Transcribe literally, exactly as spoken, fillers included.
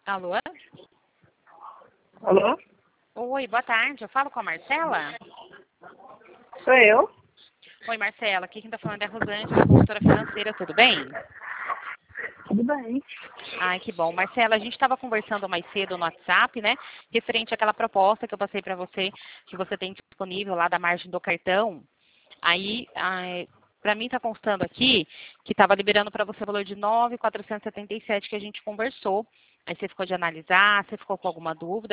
Alô? Alô? Oi, boa tarde. Eu falo com a Marcela? Sou eu? Oi, Marcela. Aqui quem está falando é a Rosângela, consultora financeira. Tudo bem? Tudo bem. Ai, que bom. Marcela, a gente estava conversando mais cedo no WhatsApp, né? Referente àquela proposta que eu passei para você, que você tem disponível lá da margem do cartão. Aí, para mim está constando aqui que estava liberando para você o valor de nove mil quatrocentos e setenta e sete que a gente conversou. Aí você ficou de analisar, você ficou com alguma dúvida?